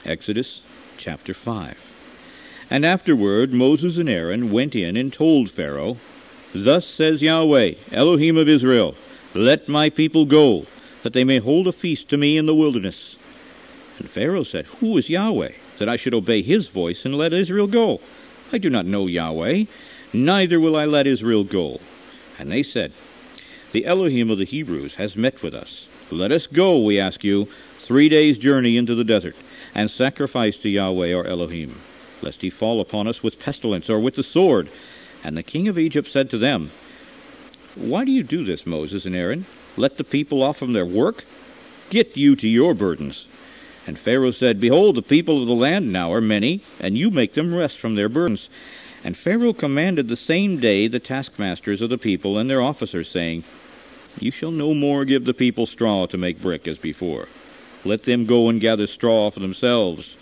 Exodus chapter 5. And afterward Moses and Aaron went in and told Pharaoh, Thus says Yahweh, Elohim of Israel, Let my people go, that they may hold a feast to me in the wilderness. And Pharaoh said, Who is Yahweh, that I should obey his voice and let Israel go? I do not know Yahweh, neither will I let Israel go. And they said, The Elohim of the Hebrews has met with us. Let us go, we ask you, 3 days' journey into the desert, and sacrifice to Yahweh our Elohim, lest he fall upon us with pestilence or with the sword. And the king of Egypt said to them, Why do you do this, Moses and Aaron? Let the people off from their work? Get you to your burdens. And Pharaoh said, Behold, the people of the land now are many, and you make them rest from their burdens. And Pharaoh commanded the same day the taskmasters of the people and their officers, saying, You shall no more give the people straw to make brick as before. Let them go and gather straw for themselves.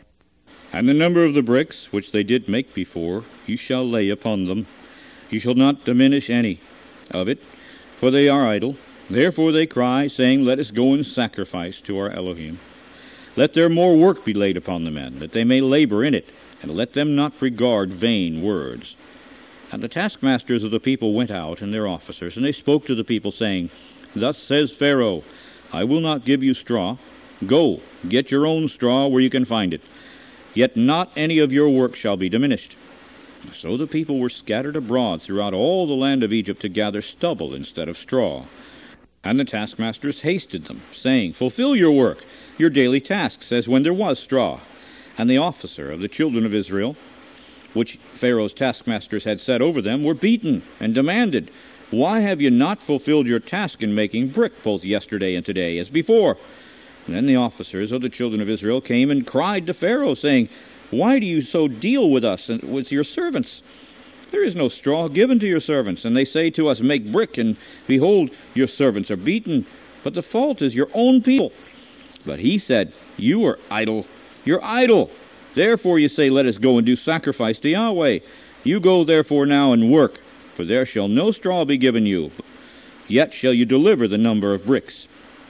And the number of the bricks which they did make before, you shall lay upon them. You shall not diminish any of it, for they are idle. Therefore they cry, saying, Let us go and sacrifice to our Elohim. Let their more work be laid upon the men, that they may labor in it, and let them not regard vain words. And the taskmasters of the people went out, and their officers, and they spoke to the people, saying, Thus says Pharaoh, I will not give you straw. Go, get your own straw where you can find it. Yet not any of your work shall be diminished. So the people were scattered abroad throughout all the land of Egypt to gather stubble instead of straw. And the taskmasters hasted them, saying, Fulfill your work, your daily tasks, as when there was straw. And the officer of the children of Israel, which Pharaoh's taskmasters had set over them, were beaten and demanded, Why have you not fulfilled your task in making brick both yesterday and today, as before? And then the officers of the children of Israel came and cried to Pharaoh, saying, Why do you so deal with us and with your servants? There is no straw given to your servants. And they say to us, Make brick, and behold, your servants are beaten. But the fault is your own people. But he said, You are idle. You're idle. Therefore you say, Let us go and do sacrifice to Yahweh. You go therefore now and work, for there shall no straw be given you. Yet shall you deliver the number of bricks.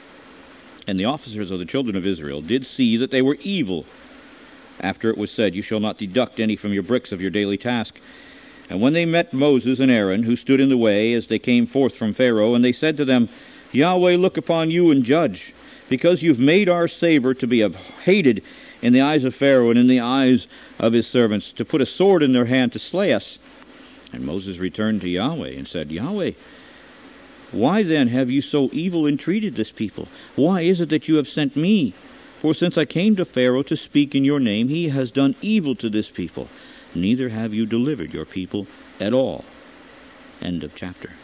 And the officers of the children of Israel did see that they were evil, after it was said, You shall not deduct any from your bricks of your daily task. And when they met Moses and Aaron, who stood in the way as they came forth from Pharaoh, and they said to them, Yahweh look upon you and judge, because you've made our savor to be hated in the eyes of Pharaoh and in the eyes of his servants, to put a sword in their hand to slay us. And Moses returned to Yahweh and said, Yahweh, why then have you so evil entreated this people? Why is it that you have sent me? For since I came to Pharaoh to speak in your name, he has done evil to this people. Neither have you delivered your people at all. End of chapter.